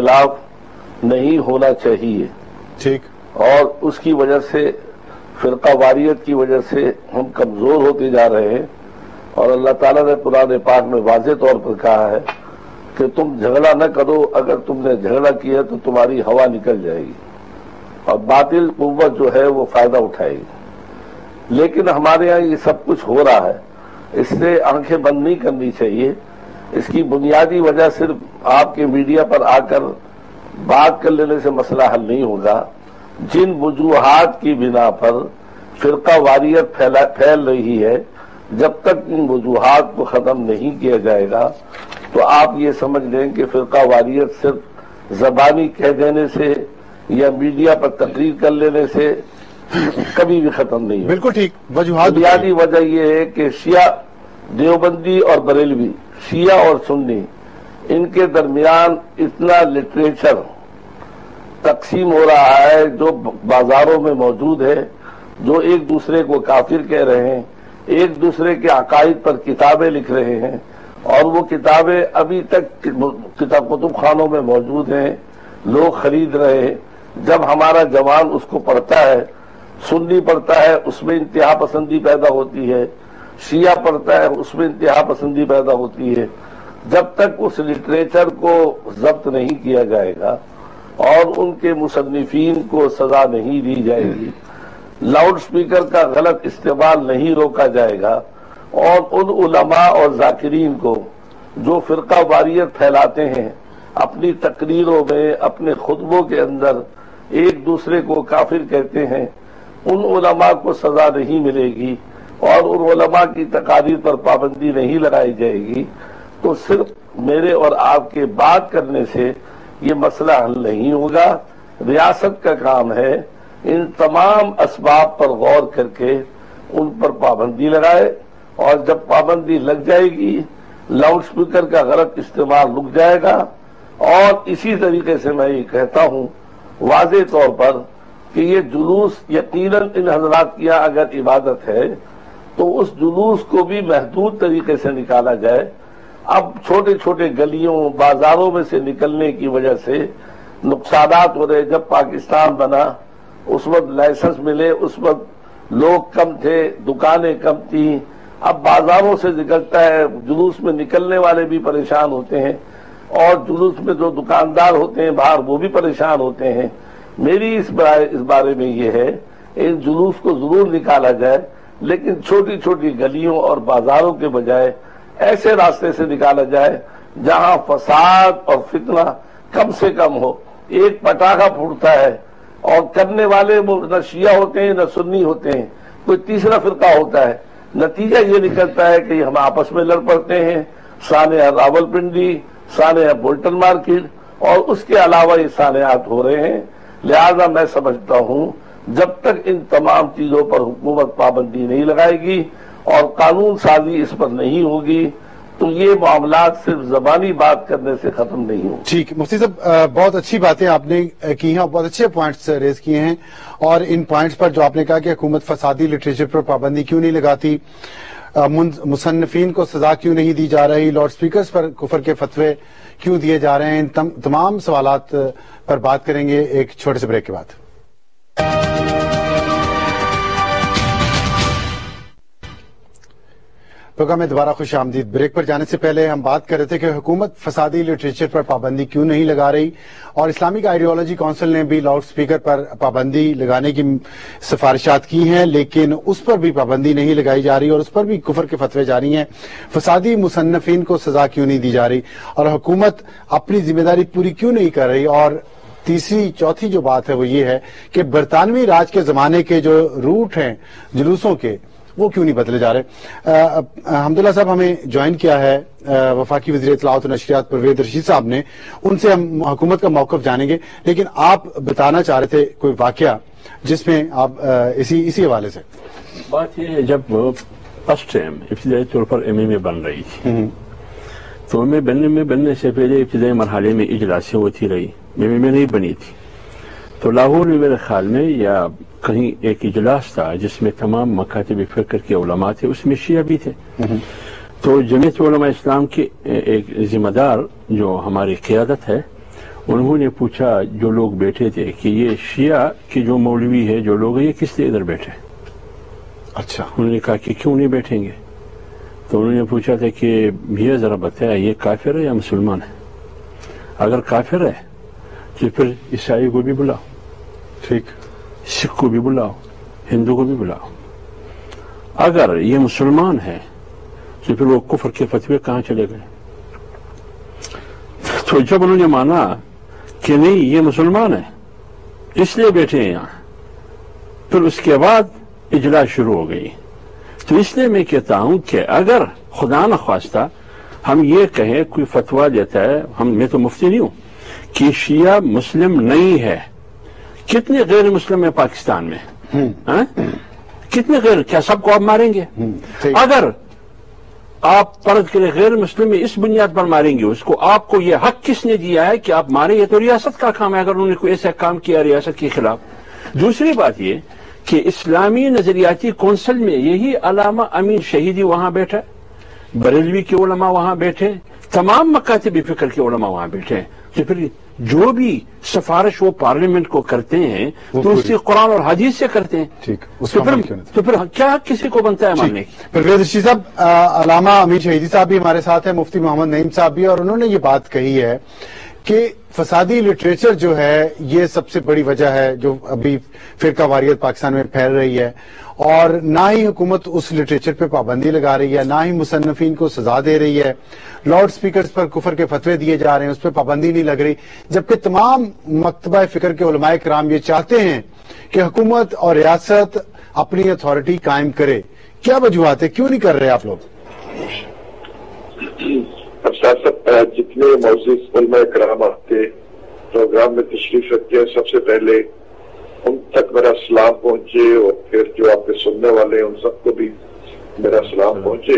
اختلاف نہیں ہونا چاہیے، ٹھیک، اور اس کی وجہ سے فرقہ واریت کی وجہ سے ہم کمزور ہوتے جا رہے ہیں، اور اللہ تعالیٰ نے قرآن پاک میں واضح طور پر کہا ہے کہ تم جھگڑا نہ کرو، اگر تم نے جھگڑا کیا تو تمہاری ہوا نکل جائے گی اور باطل قوت جو ہے وہ فائدہ اٹھائے گی۔ لیکن ہمارے یہاں یہ سب کچھ ہو رہا ہے، اس سے آنکھیں بند نہیں کرنی چاہیے۔ اس کی بنیادی وجہ صرف آپ کے میڈیا پر آ کر بات کر لینے سے مسئلہ حل نہیں ہوگا۔ جن وجوہات کی بنا پر فرقہ واریت پھیل رہی ہے، جب تک ان وجوہات کو ختم نہیں کیا جائے گا تو آپ یہ سمجھ لیں کہ فرقہ واریت صرف زبانی کہہ دینے سے یا میڈیا پر تقریر کر لینے سے کبھی بھی ختم نہیں ہوگا۔ بالکل ٹھیک، وجوہات بنیادی وجہ یہ ہے کہ شیعہ دیوبندی اور بریلوی، شیعہ اور سنی، ان کے درمیان اتنا لٹریچر تقسیم ہو رہا ہے جو بازاروں میں موجود ہے، جو ایک دوسرے کو کافر کہہ رہے ہیں، ایک دوسرے کے عقائد پر کتابیں لکھ رہے ہیں، اور وہ کتابیں ابھی تک کتاب کتب خانوں میں موجود ہیں، لوگ خرید رہے ہیں۔ جب ہمارا جوان اس کو پڑھتا ہے، سنی پڑھتا ہے، اس میں انتہا پسندی پیدا ہوتی ہے، شیعہ پڑھتا ہے، اس میں انتہا پسندی پیدا ہوتی ہے۔ جب تک اس لٹریچر کو ضبط نہیں کیا جائے گا اور ان کے مصنفین کو سزا نہیں دی جائے گی، لاؤڈ سپیکر کا غلط استعمال نہیں روکا جائے گا، اور ان علماء اور ذاکرین کو جو فرقہ واریت پھیلاتے ہیں، اپنی تقریروں میں، اپنے خطبوں کے اندر ایک دوسرے کو کافر کہتے ہیں، ان علماء کو سزا نہیں ملے گی اور ان علماء کی تقاریر پر پابندی نہیں لگائی جائے گی، تو صرف میرے اور آپ کے بات کرنے سے یہ مسئلہ حل نہیں ہوگا۔ ریاست کا کام ہے ان تمام اسباب پر غور کر کے ان پر پابندی لگائے، اور جب پابندی لگ جائے گی، لاؤڈ سپیکر کا غلط استعمال رک جائے گا۔ اور اسی طریقے سے میں یہ کہتا ہوں واضح طور پر کہ یہ جلوس یقیناً ان حضرات کی اگر عبادت ہے تو اس جلوس کو بھی محدود طریقے سے نکالا جائے۔ اب چھوٹے چھوٹے گلیوں بازاروں میں سے نکلنے کی وجہ سے نقصانات ہو رہے۔ جب پاکستان بنا اس وقت لائسنس ملے، اس وقت لوگ کم تھے، دکانیں کم تھیں، اب بازاروں سے نکلتا ہے، جلوس میں نکلنے والے بھی پریشان ہوتے ہیں، اور جلوس میں جو دکاندار ہوتے ہیں باہر وہ بھی پریشان ہوتے ہیں۔ میری اس بارے میں یہ ہے ان جلوس کو ضرور نکالا جائے، لیکن چھوٹی چھوٹی گلیوں اور بازاروں کے بجائے ایسے راستے سے نکالا جائے جہاں فساد اور فتنہ کم سے کم ہو۔ ایک پٹاخہ پھوٹتا ہے اور کرنے والے وہ نہ شیعہ ہوتے ہیں نہ سنی ہوتے ہیں، کوئی تیسرا فرقہ ہوتا ہے، نتیجہ یہ نکلتا ہے کہ ہم آپس میں لڑ پڑتے ہیں، سانحہ راول پنڈی، سانحہ بولٹن مارکیٹ، اور اس کے علاوہ یہ سانحات ہو رہے ہیں۔ لہذا میں سمجھتا ہوں جب تک ان تمام چیزوں پر حکومت پابندی نہیں لگائے گی اور قانون سازی اس پر نہیں ہوگی تو یہ معاملات صرف زبانی بات کرنے سے ختم نہیں ہوں۔ ٹھیک، مفتی صاحب بہت اچھی باتیں آپ نے کی ہیں، بہت اچھے پوائنٹس ریز کیے ہیں، اور ان پوائنٹس پر جو آپ نے کہا کہ حکومت فسادی لٹریچر پر پابندی کیوں نہیں لگاتی، مصنفین کو سزا کیوں نہیں دی جا رہی، لاؤڈ سپیکرز پر کفر کے فتوے کیوں دیے جا رہے ہیں، ان تمام سوالات پر بات کریں گے ایک چھوٹے سے بریک کے بعد۔ پروگرام میں دوبارہ خوش آمدید. بریک پر جانے سے پہلے ہم بات کر رہے تھے کہ حکومت فسادی لٹریچر پر پابندی کیوں نہیں لگا رہی, اور اسلامک آئیڈیالوجی کونسل نے بھی لاؤڈ سپیکر پر پابندی لگانے کی سفارشات کی ہیں, لیکن اس پر بھی پابندی نہیں لگائی جا رہی اور اس پر بھی کفر کے فتوے جاری ہیں. فسادی مصنفین کو سزا کیوں نہیں دی جا رہی, اور حکومت اپنی ذمہ داری پوری کیوں نہیں کر رہی. اور تیسری چوتھی جو بات ہے وہ یہ ہے کہ برطانوی راج کے زمانے کے جو روٹ ہیں جلوسوں کے, وہ کیوں نہیں بدلے جا رہے. حمداللہ صاحب ہمیں جوائن کیا ہے وفاقی وزیر اطلاعات و نشریات پرویز رشید صاحب نے, ان سے ہم حکومت کا موقف جانیں گے, لیکن آپ بتانا چاہ رہے تھے کوئی واقعہ جس میں آپ اسی اسی حوالے سے. بات یہ ہے, جب فرسٹ ٹائم ابتدائی طور پر ایم اے میں بن رہی تھی تو ایم اے بننے میں بننے سے پہلے ابتدائی مرحلے میں اجلاسیں ہوتی رہی, ایم اے میں نہیں بنی تھی. تو لاہور میں میرے خیال میں یا کہیں ایک اجلاس تھا جس میں تمام مکاتب فکر کے علماء تھے, اس میں شیعہ بھی تھے. تو جمعیت علماء اسلام کے ایک ذمہ دار جو ہماری قیادت ہے, انہوں نے پوچھا جو لوگ بیٹھے تھے کہ یہ شیعہ کے جو مولوی ہے جو لوگ ہیں یہ کس لیے ادھر بیٹھے. اچھا, انہوں نے کہا کہ کیوں نہیں بیٹھیں گے. تو انہوں نے پوچھا تھا کہ بھیا ذرا بتایا یہ کافر ہے یا مسلمان ہے. اگر کافر ہے تو پھر عیسائی کو بھی بلاؤ, ٹھیک, سکھ کو بھی بلاؤ, ہندو کو بھی بلاؤ. اگر یہ مسلمان ہے تو پھر وہ کفر کے فتوے کہاں چلے گئے. تو جب انہوں نے مانا کہ نہیں یہ مسلمان ہے اس لیے بیٹھے ہیں یہاں, پھر اس کے بعد اجلاس شروع ہو گئی. تو اس لیے میں کہتا ہوں کہ اگر خدا نخواستہ ہم یہ کہیں کوئی فتویٰ دیتا ہے, ہم میں تو مفتی نہیں ہوں, کہ شیعہ مسلم نہیں ہے. کتنے غیر مسلم ہیں پاکستان میں, کتنے غیر, کیا سب کو آپ ماریں گے؟ اگر آپ فرض کریں غیر مسلم میں اس بنیاد پر ماریں گے اس کو, آپ کو یہ حق کس نے دیا ہے کہ آپ ماریں؟ یہ تو ریاست کا کام ہے اگر انہوں نے کوئی ایسا کام کیا ریاست کے خلاف. دوسری بات یہ کہ اسلامی نظریاتی کونسل میں یہی علامہ امین شہیدی وہاں بیٹھا, بریلوی کے علماء وہاں بیٹھے, تمام مکاتب فکر کے علماء وہاں بیٹھے. تو پھر جو بھی سفارش وہ پارلیمنٹ کو کرتے ہیں تو اس کی قرآن اور حدیث سے کرتے ہیں. ٹھیک, تو پھر کیا کسی کو بنتا ہے ماننے کی. پرویز رشید صاحب, علامہ امین شہیدی صاحب بھی ہمارے ساتھ ہیں, مفتی محمد نعیم صاحب بھی, اور انہوں نے یہ بات کہی ہے کہ فسادی لٹریچر جو ہے یہ سب سے بڑی وجہ ہے جو ابھی فرقہ واریت پاکستان میں پھیل رہی ہے, اور نہ ہی حکومت اس لٹریچر پہ پابندی لگا رہی ہے, نہ ہی مصنفین کو سزا دے رہی ہے. لاؤڈ سپیکرز پر کفر کے فتوے دیے جا رہے ہیں, اس پہ پابندی نہیں لگ رہی, جبکہ تمام مکتبہ فکر کے علماء کرام یہ چاہتے ہیں کہ حکومت اور ریاست اپنی اتھارٹی قائم کرے. کیا وجوہات ہے, کیوں نہیں کر رہے آپ لوگ؟ جتنے معزز علماء کرام آپ کے پروگرام میں تشریف رکھتے ہیں, سب سے پہلے ان تک میرا سلام پہنچے, اور پھر جو آپ کے سننے والے ہیں ان سب کو بھی میرا سلام پہنچے.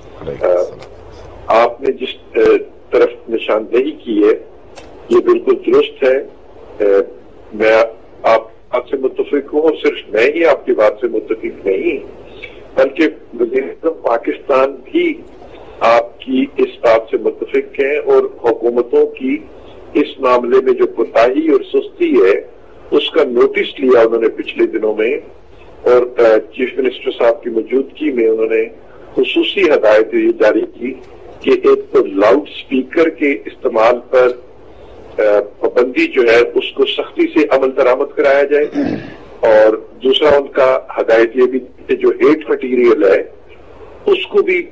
آپ نے جس طرف نشاندہی کی ہے یہ بالکل درست ہے. میں آپ آپ سے متفق ہوں, اور صرف میں ہی آپ کی بات سے متفق نہیں بلکہ وزیر اعظم پاکستان بھی آپ کی اس بات سے متفق ہیں, اور حکومتوں کی اس معاملے میں جو کوتاہی اور سستی ہے اس کا نوٹس لیا انہوں نے پچھلے دنوں میں, اور چیف منسٹر صاحب کی موجودگی میں انہوں نے خصوصی ہدایت یہ جاری کی کہ ایک تو لاؤڈ سپیکر کے استعمال پر پابندی جو ہے اس کو سختی سے عمل درآمد کرایا جائے, اور دوسرا ان کا ہدایت یہ بھی کہ جو ہیٹ مٹیریل ہے اس کو بھی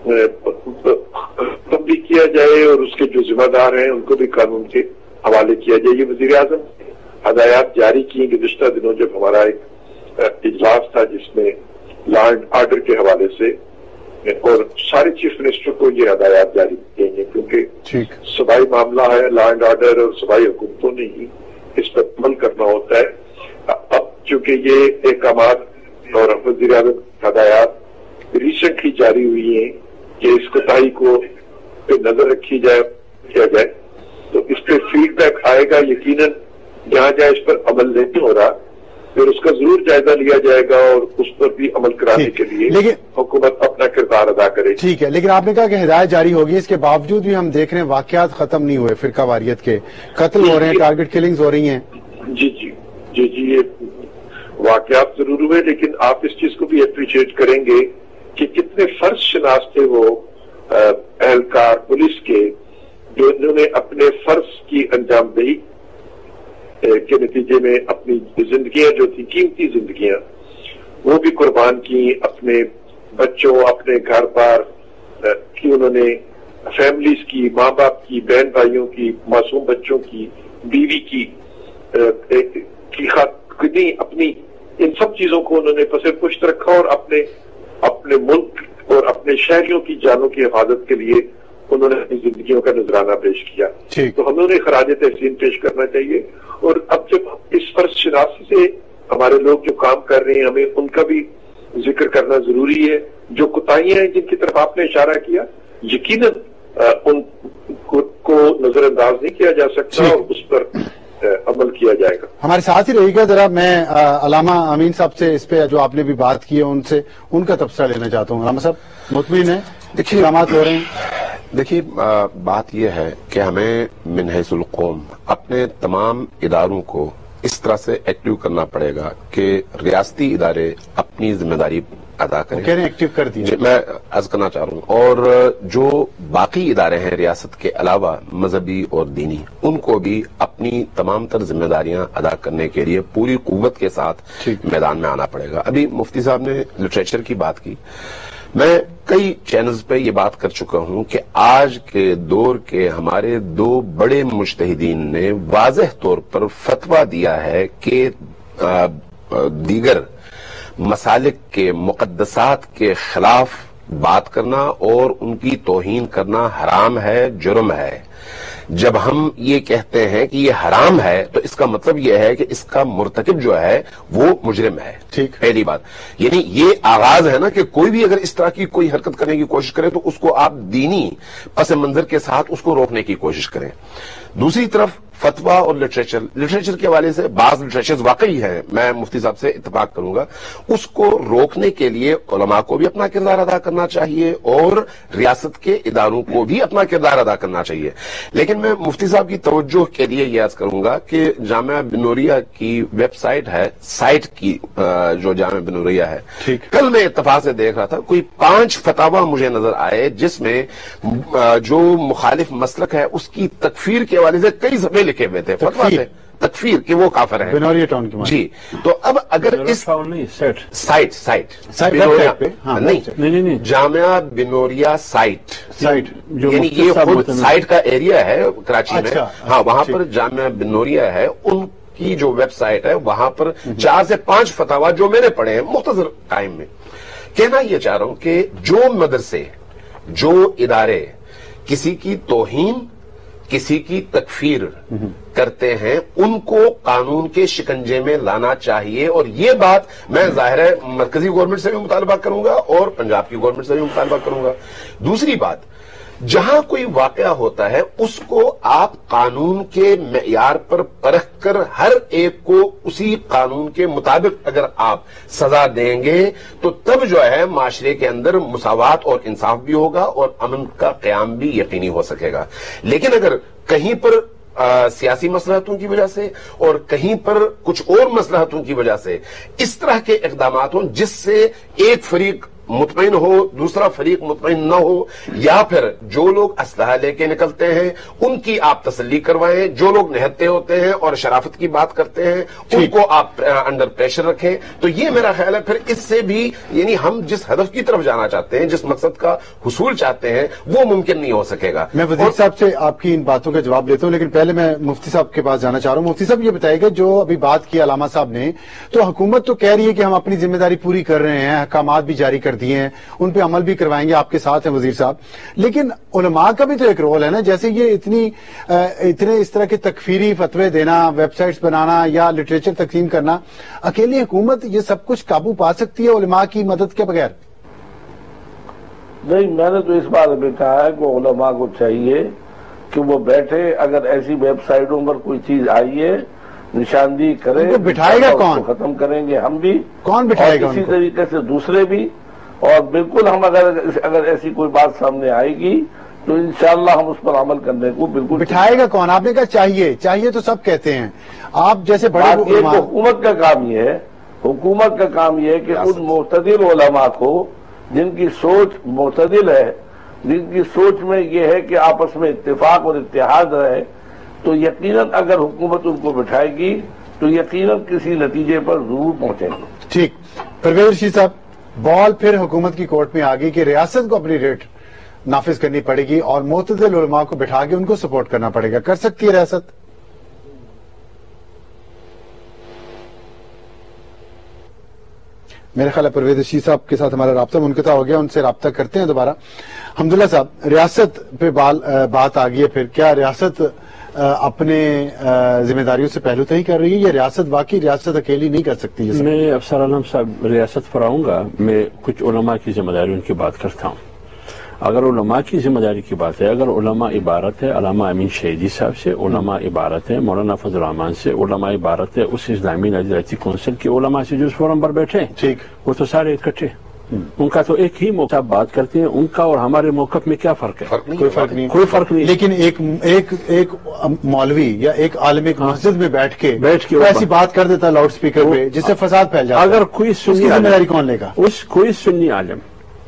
تبدیل کیا جائے, اور اس کے جو ذمہ دار ہیں ان کو بھی قانون کے حوالے کیا جائے. یہ وزیر اعظم ہدایات جاری کی گزشتہ دنوں جب ہمارا ایک اجلاس تھا جس میں لا اینڈ آرڈر کے حوالے سے, اور سارے چیف منسٹر کو یہ ہدایات جاری کی گئی, کیونکہ صوبائی معاملہ ہے, لا اینڈ آرڈر اور صوبائی حکومتوں نے ہی اس پر عمل کرنا ہوتا ہے. اب چونکہ یہ احکامات اور وزیر اعظم ہدایات ریسنٹلی جاری ہوئی ہیں کہ اس کوتاہی کو پہ نظر رکھی جائے کیا جائے, تو اس پہ فیڈ بیک آئے گا. یقیناً جہاں جہاں اس پر عمل نہیں ہو رہا پھر اس کا ضرور جائزہ لیا جائے گا, اور اس پر بھی عمل کرانے کے لیے حکومت اپنا کردار ادا کرے. ٹھیک ہے, لیکن آپ نے کہا کہ ہدایت جاری ہوگی, اس کے باوجود بھی ہم دیکھ رہے ہیں واقعات ختم نہیں ہوئے, فرقہ واریت کے قتل ہو رہے ہیں, ٹارگٹ کلنگز ہو رہی ہیں. جی جی جی جی یہ واقعات ضرور ہوئے, لیکن آپ اس چیز کو بھی اپریشیٹ کریں گے کہ کتنے فرض شناس تھے وہ اہلکار پولیس کے جو انہوں نے اپنے فرض کی انجام دہی کے نتیجے میں اپنی زندگیاں جو تھی قیمتی زندگیاں وہ بھی قربان کی، اپنے بچوں اپنے گھر بار کی انہوں نے فیملیز کی، ماں باپ کی، بہن بھائیوں کی، معصوم بچوں کی، بیوی کی کی خاطر اپنی ان سب چیزوں کو انہوں نے پس پشت رکھا اور اپنے اپنے ملک اور اپنے شہریوں کی جانوں کی حفاظت کے لیے انہوں نے اپنی زندگیوں کا نذرانہ پیش کیا. تو ہمیں انہیں خراج تحسین پیش کرنا چاہیے. اور اب جب اس فرض شناسی سے ہمارے لوگ جو کام کر رہے ہیں ہمیں ان کا بھی ذکر کرنا ضروری ہے. جو کوتاہیاں ہیں جن کی طرف آپ نے اشارہ کیا یقیناً ان کو نظر انداز نہیں کیا جا سکتا اور اس پر عمل کیا جائے گا. ہمارے ساتھ ہی رہے گا. ذرا میں علامہ امین صاحب سے اس پہ جو آپ نے بھی بات کی ہے ان سے ان کا تبصرہ لینا چاہتا ہوں. علامہ صاحب مطمئن ہیں دیکھیے اقدامات ہو رہے ہیں؟ دیکھیے بات یہ ہے کہ ہمیں من حیث القوم اپنے تمام اداروں کو اس طرح سے ایکٹیو کرنا پڑے گا کہ ریاستی ادارے اپنی ذمہ داری ادا کریں. کہہ رہے ہیں ایکٹیو کر دیجیے. میں عرض کرنا چاہ رہا ہوں اور جو باقی ادارے ہیں ریاست کے علاوہ مذہبی اور دینی ان کو بھی اپنی تمام تر ذمہ داریاں ادا کرنے کے لیے پوری قوت کے ساتھ میدان میں آنا پڑے گا. ابھی مفتی صاحب نے لٹریچر کی بات کی. میں کئی چینلز پہ یہ بات کر چکا ہوں کہ آج کے دور کے ہمارے دو بڑے مجتہدین نے واضح طور پر فتویٰ دیا ہے کہ دیگر مسالک کے مقدسات کے خلاف بات کرنا اور ان کی توہین کرنا حرام ہے، جرم ہے. جب ہم یہ کہتے ہیں کہ یہ حرام ہے تو اس کا مطلب یہ ہے کہ اس کا مرتکب جو ہے وہ مجرم ہے. ٹھیک، پہلی بات یعنی یہ آغاز ہے نا کہ کوئی بھی اگر اس طرح کی کوئی حرکت کرنے کی کوشش کرے تو اس کو آپ دینی پس منظر کے ساتھ اس کو روکنے کی کوشش کریں. دوسری طرف فتویٰ اور لٹریچر لٹریچر کے حوالے سے بعض لٹریچر واقعی ہیں، میں مفتی صاحب سے اتفاق کروں گا. اس کو روکنے کے لیے علماء کو بھی اپنا کردار ادا کرنا چاہیے اور ریاست کے اداروں کو بھی اپنا کردار ادا کرنا چاہیے. لیکن میں مفتی صاحب کی توجہ کے لیے یہ عرض کروں گا کہ جامعہ بنوریا کی ویب سائٹ ہے، سائٹ کی جو جامعہ بنوریا ہے، کل میں اتفاق سے دیکھ رہا تھا کوئی پانچ فتاویٰ مجھے نظر آئے جس میں جو مخالف مسلک ہے اس کی تکفیر کے حوالے سے کئی صفحے لکھے ہوئے تھے، فتویٰ تھے تکفیر کہ وہ کافر ہے بنوریا ٹاؤن کی. جی تو اب اگر اس سائٹ سائٹ نہیں جامعہ بنوریا سائٹ سائٹ یعنی یہ خود سائٹ کا ایریا ہے کراچی میں، ہاں وہاں پر جامعہ بنوریا ہے، ان کی جو ویب سائٹ ہے وہاں پر چار سے پانچ فتاویٰ جو میں نے پڑھے ہیں مختصر ٹائم میں. کہنا یہ چاہ رہا ہوں کہ جو مدرسے جو ادارے کسی کی توہین کسی کی تکفیر کرتے ہیں ان کو قانون کے شکنجے میں لانا چاہیے. اور یہ بات میں ظاہر ہے مرکزی گورنمنٹ سے بھی مطالبہ کروں گا اور پنجاب کی گورنمنٹ سے بھی مطالبہ کروں گا. دوسری بات، جہاں کوئی واقعہ ہوتا ہے اس کو آپ قانون کے معیار پر پرکھ کر ہر ایک کو اسی قانون کے مطابق اگر آپ سزا دیں گے تو تب جو ہے معاشرے کے اندر مساوات اور انصاف بھی ہوگا اور امن کا قیام بھی یقینی ہو سکے گا. لیکن اگر کہیں پر آ, سیاسی مصلحتوں کی وجہ سے اور کہیں پر کچھ اور مصلحتوں کی وجہ سے اس طرح کے اقدامات ہوں جس سے ایک فریق مطمئن ہو دوسرا فریق مطمئن نہ ہو، یا پھر جو لوگ اسلحہ لے کے نکلتے ہیں ان کی آپ تسلی کروائیں، جو لوگ نہتے ہوتے ہیں اور شرافت کی بات کرتے ہیں ان کو آپ انڈر پریشر رکھیں، تو یہ میرا خیال ہے پھر اس سے بھی یعنی ہم جس ہدف کی طرف جانا چاہتے ہیں جس مقصد کا حصول چاہتے ہیں وہ ممکن نہیں ہو سکے گا. میں وزیر صاحب سے آپ کی ان باتوں کا جواب دیتا ہوں، لیکن پہلے میں مفتی صاحب کے پاس جانا چاہ رہا ہوں. مفتی صاحب یہ بتائیے گا جو ابھی بات کی علامہ صاحب نے، تو حکومت تو کہہ رہی ہے کہ ہم اپنی ذمہ داری پوری کر رہے ہیں، احکامات بھی جاری کر دیے ہیں، ان پہ عمل بھی کروائیں گے، آپ کے ساتھ ہیں وزیر صاحب. لیکن علماء کا بھی تو ایک رول ہے نا، جیسے یہ اتنی اتنے اس طرح کے تکفیری فتوے دینا، ویب سائٹس بنانا یا لٹریچر تقسیم کرنا، اکیلی حکومت یہ سب کچھ قابو پا سکتی ہے علماء کی مدد کے بغیر؟ نہیں، میں نے تو اس بارے میں کہا ہے کہ علماء کو چاہیے کہ وہ بیٹھے، اگر ایسی ویب سائٹوں پر کوئی چیز آئی ہے نشاندہی کرے. بٹھائے گا کون؟ ختم کریں گے ہم بھی، کون بٹھائے گا؟ اسی طریقے سے دوسرے بھی. اور بالکل ہم اگر اگر ایسی کوئی بات سامنے آئے گی تو انشاءاللہ ہم اس پر عمل کرنے کو بالکل. بٹھائے گا کون؟ آپ نے کہا چاہیے چاہیے تو سب کہتے ہیں، آپ جیسے بڑے حکومت کا کام یہ ہے حکومت کا کام یہ ہے کہ ان معتدل علماء کو جن کی سوچ معتدل ہے، جن کی سوچ میں یہ ہے کہ آپس میں اتفاق اور اتحاد رہے، تو یقیناً اگر حکومت ان کو بٹھائے گی تو یقیناً کسی نتیجے پر ضرور پہنچیں گے۔ ٹھیک، پرویز رشید صاحب، بال پھر حکومت کی کورٹ میں آ گئی کہ ریاست کو اپنی ریٹ نافذ کرنی پڑے گی اور معتدل علماء کو بٹھا کے ان کو سپورٹ کرنا پڑے گا۔ کر سکتی ہے ریاست؟ میرے خیال ہے پرویز رشید صاحب کے ساتھ ہمارا رابطہ منقطع ہو گیا، ان سے رابطہ کرتے ہیں دوبارہ۔ حمداللہ صاحب، ریاست پہ بات آ گئی ہے، پھر کیا ریاست اپنے ذمہ داریوں سے پہلو تہی کر رہی ہے یا ریاست واقعی ریاست اکیلی نہیں کر سکتی؟ میں افسر عالم صاحب ریاست پر آؤں گا، میں کچھ علماء کی ذمہ داریوں کی بات کرتا ہوں۔ اگر علماء کی ذمہ داری کی بات ہے، اگر علماء عبارت ہے علامہ امین شہیدی صاحب سے، علماء عبارت ہے مولانا فضل الرحمان سے، علماء عبارت ہے اس اسلامی نظریاتی کونسل کے علماء سے جو اس فورم پر بیٹھے ٹھیک، وہ تو سارے اکٹھے، ان کا تو ایک ہی موقف بات کرتے ہیں، ان کا اور ہمارے موقف میں کیا فرق ہے؟ کوئی فرق نہیں، کوئی فرق نہیں۔ لیکن ایک ایک ایک مولوی یا ایک عالم ایک مسجد میں بیٹھ کے بیٹھ کے ایسی بات کر دیتا لاؤڈ سپیکر پہ جس سے فساد پھیل جاتا ہے، اگر کوئی سنی ذمہ داری کون لے گا؟ اس کوئی سنی عالم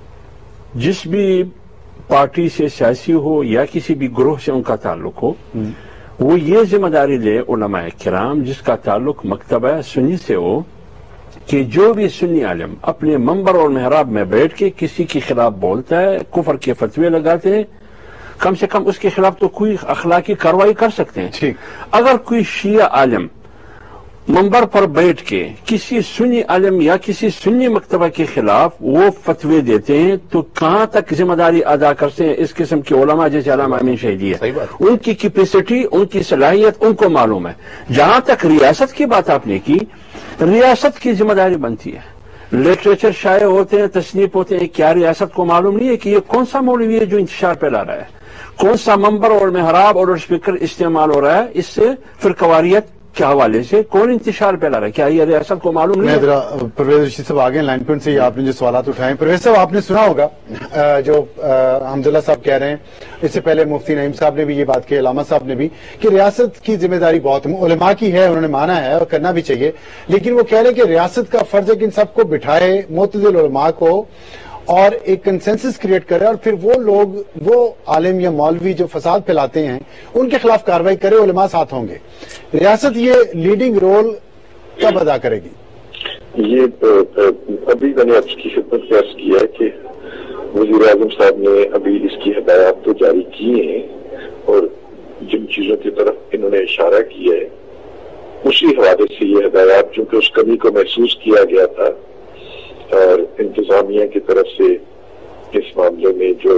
جس بھی پارٹی سے سیاسی ہو یا کسی بھی گروہ سے ان کا تعلق ہو، وہ یہ ذمہ داری لے علماء کرام جس کا تعلق مکتبہ سنی سے ہو کہ جو بھی سنی عالم اپنے منبر اور محراب میں بیٹھ کے کسی کے خلاف بولتا ہے، کفر کے فتوے لگاتے ہیں، کم سے کم اس کے خلاف تو کوئی اخلاقی کارروائی کر سکتے ہیں۔ اگر کوئی شیعہ عالم منبر پر بیٹھ کے کسی سنی عالم یا کسی سنی مکتبہ کے خلاف وہ فتوے دیتے ہیں تو کہاں تک ذمہ داری ادا کرتے ہیں اس قسم کے علماء جیسے علامہ امین شہیدی ہے؟ ان کی کیپیسٹی، ان کی صلاحیت ان کو معلوم ہے۔ جہاں تک ریاست کی بات آپ نے کی، ریاست کی ذمہ داری بنتی ہے، لٹریچر شائع ہوتے ہیں، تصنیف ہوتے ہیں، کیا ریاست کو معلوم نہیں ہے کہ یہ کون سا مولوی ہے جو انتشار پھیلا رہا ہے، کون سا منبر اور محراب اور اسپیکر استعمال ہو رہا ہے، اس سے فرقواریت کے حوالے سے کون انتشار پھیلا رہا ہے؟ کیا یہ ریاست کو معلوم نہیں ہے؟ پرویز رشید صاحب آگے لائن پوائنٹ سے آپ نے جو سوالات اٹھائے، پرویز صاحب آپ نے سنا ہوگا جو حمداللہ صاحب کہہ رہے ہیں، اس سے پہلے مفتی نعیم صاحب نے بھی یہ بات کی، علامہ صاحب نے بھی، کہ ریاست کی ذمہ داری بہت علماء کی ہے، انہوں نے مانا ہے اور کرنا بھی چاہیے، لیکن وہ کہہ رہے ہیں کہ ریاست کا فرض ہے کہ ان سب کو بٹھائے، معتدل علماء کو، اور ایک کنسنسس کریٹ کرے اور پھر وہ لوگ، وہ عالم یا مولوی جو فساد پھیلاتے ہیں ان کے خلاف کارروائی کرے، علماء ساتھ ہوں گے۔ ریاست یہ لیڈنگ رول کب ادا کرے گی؟ یہ ابھی میں نے آپ کی خدمت میں عرض کیا کہ وزیر اعظم صاحب نے ابھی اس کی ہدایات تو جاری کی ہیں اور جن چیزوں کی طرف انہوں نے اشارہ کیا ہے اسی حوالے سے یہ ہدایات، چونکہ اس کمی کو محسوس کیا گیا تھا اور انتظامیہ کی طرف سے اس معاملے میں جو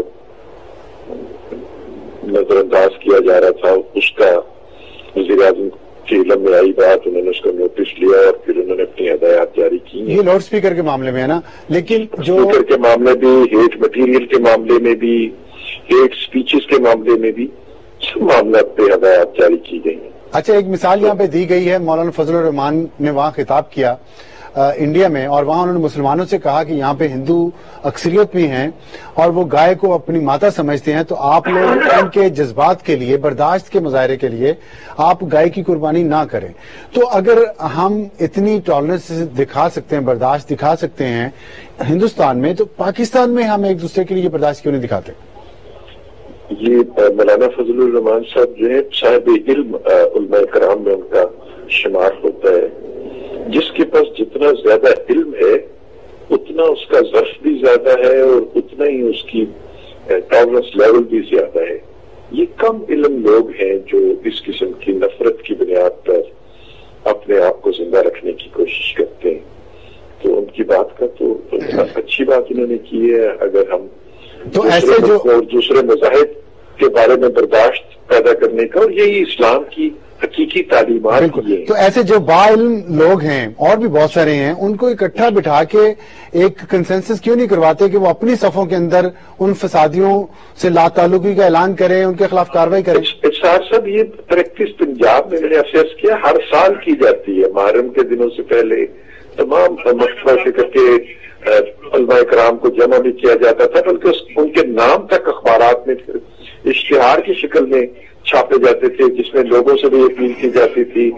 نظر انداز کیا جا رہا تھا اس کا وزیر اعظم کے علم میں آئی بات، انہوں نے اس کا نوٹس لیا اور پھر انہوں نے اپنی ہدایات جاری کی ہیں۔ یہ لاؤڈ اسپیکر کے معاملے میں ہے نا، لیکن جو اسپیکر کے معاملے میں، ہیٹ مٹیریل کے معاملے میں بھی، ہیٹ سپیچز کے معاملے میں بھی، سب معاملات پہ ہدایات جاری کی گئی ہیں۔ اچھا، ایک مثال یہاں پہ دی گئی ہے، مولانا فضل الرحمان نے وہاں خطاب کیا انڈیا میں، اور وہاں انہوں نے مسلمانوں سے کہا کہ یہاں پہ ہندو اکثریت بھی ہیں اور وہ گائے کو اپنی ماتا سمجھتے ہیں، تو آپ لوگ ان کے جذبات کے لیے، برداشت کے مظاہرے کے لیے آپ گائے کی قربانی نہ کریں۔ تو اگر ہم اتنی ٹالرنس دکھا سکتے ہیں، برداشت دکھا سکتے ہیں ہندوستان میں، تو پاکستان میں ہم ایک دوسرے کے لیے برداشت کیوں نہیں دکھاتے؟ یہ مولانا فضل الرحمان صاحب جو ہے صاحب علم علماء کرام میں ان کا شمار ہوتا ہے، جس کے پاس جتنا زیادہ علم ہے اتنا اس کا ظرف بھی زیادہ ہے اور اتنا ہی اس کی ٹالرنس لیول بھی زیادہ ہے۔ یہ کم علم لوگ ہیں جو اس قسم کی نفرت کی بنیاد پر اپنے آپ کو زندہ رکھنے کی کوشش کرتے ہیں، تو ان کی بات کا تو اچھی بات انہوں نے کی ہے۔ اگر ہم تو ایسے جو اور دوسرے مذاہب کے بارے میں برداشت پیدا کرنے کا، اور یہی اسلام کی حقیقی تعلیمات ہیں، تو ایسے جو با علم لوگ ہیں اور بھی بہت سارے ہیں، ان کو اکٹھا بٹھا کے ایک کنسنسس کیوں نہیں کرواتے کہ وہ اپنی صفوں کے اندر ان فسادیوں سے لا تعلقی کا اعلان کریں، ان کے خلاف کارروائی کریں؟ اسرار صاحب، یہ پریکٹس پنجاب میں میں نے افسوس کیا ہر سال کی جاتی ہے۔ محرم کے دنوں سے پہلے تمام مکتبہ فکر کے علماء کرام کو جمع بھی کیا جاتا تھا، بلکہ ان کے نام تک اخبارات میں اشتہار کی شکل میں چھاپے جاتے تھے، جس میں لوگوں سے بھی اپیل کی جاتی تھی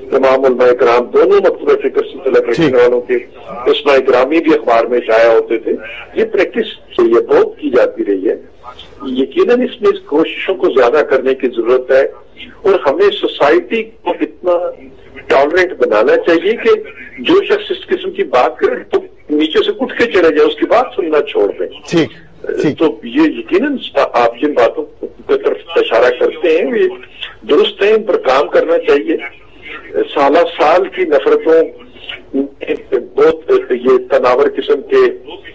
तमाम उलमा इकराम दोनों मकतूब फिक्र सिलसिला रखने वालों के उस्मा इकरामी भी अखबार में शाया होते थे। ये प्रैक्टिस ये बहुत की जाती रही है। यकीनन इसमें इस कोशिशों को ज्यादा करने की जरूरत है और हमें सोसाइटी को इतना टॉलरेंट बनाना चाहिए कि जो शख्स इस किस्म की बात करे तो नीचे से उठ के चले जाए, उसकी बात सुनना छोड़ दें। ठीक, ठीक। तो ये यकीनन आप जिन बातों की तरफ इशारा करते हैं ये दुरुस्त है, इन पर काम करना चाहिए। साला साल की नफरतों बहुत ये तनावर किस्म के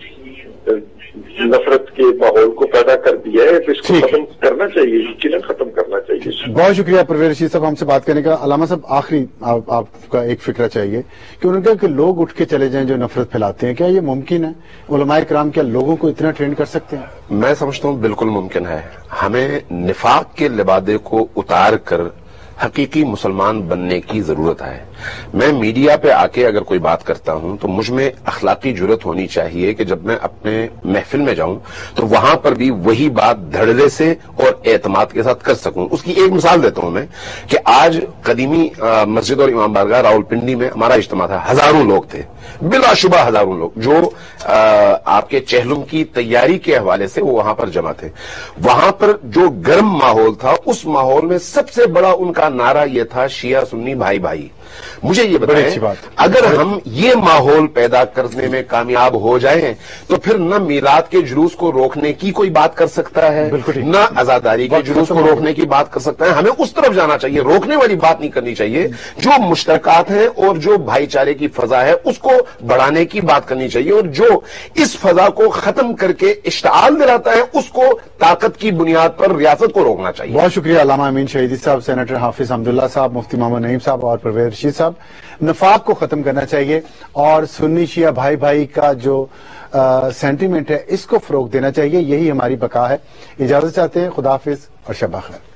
नफरत के माहौल को पैदा कर दिया है, तो इसको खत्म करना चाहिए, यकीनन खत्म करना चाहिए। बहुत शुक्रिया परवेज रशीद साहब हमसे बात करने का। अलामा साहब आखिरी आप, आपका एक फिक्र चाहिए कि उन्होंने कहा कि लोग उठ के चले जाएं जो नफरत फैलाते हैं, क्या ये मुमकिन है? उलमाए किराम क्या लोगों को इतना ट्रेन कर सकते हैं? मैं समझता हूं बिल्कुल मुमकिन है। हमें निफाक के लिबादे को उतार कर हकीकी मुसलमान बनने की जरूरत है। मैं मीडिया पे आके अगर कोई बात करता हूं तो मुझ में अखलाकी जुर्रत होनी चाहिए कि जब मैं अपने महफिल में जाऊं तो वहां पर भी वही बात धड़ल्ले से और एतमाद के साथ कर सकूं। उसकी एक मिसाल देता हूं मैं कि आज कदीमी मस्जिद और इमाम बारगाह रावलपिंडी में हमारा इज्तिमा था, हजारों लोग थे, बिलाशुबा हजारों लोग जो आ, आपके चहलुम की तैयारी के हवाले से वो वहां पर जमा थे। वहां पर जो गर्म माहौल था उस माहौल में सबसे बड़ा उनका नारा यह था, शिया सुन्नी भाई भाई। मुझे ये बताएं, अगर हम ये माहौल पैदा करने में कामयाब हो जाएं तो फिर न मीलाद के जुलूस को रोकने की कोई बात कर सकता है, न आजादारी के जुलूस को रोकने की बात कर सकता है। हमें उस तरफ जाना चाहिए, रोकने वाली बात नहीं करनी चाहिए। जो मुश्तरकात हैं और जो भाईचारे की फजा है उसको बढ़ाने की बात करनी चाहिए, और जो इस फजा को खत्म करके इश्ताल दिलाता है उसको ताकत की बुनियाद पर रियासत को रोकना चाहिए। बहुत शुक्रिया अल्लामा अमीन शहीदी साहब, सेनेटर हाफिज हमदुल्ला साहब, मुफ्ती मोहम्मद नईम साहब और परवेज रशीद साहब। नफाक को खत्म करना चाहिए और सुन्नी शिया भाई भाई का जो सेंटीमेंट है इसको फरोग देना चाहिए, यही हमारी बका है। इजाजत चाहते हैं, खुदा हाफिज और शब खैर।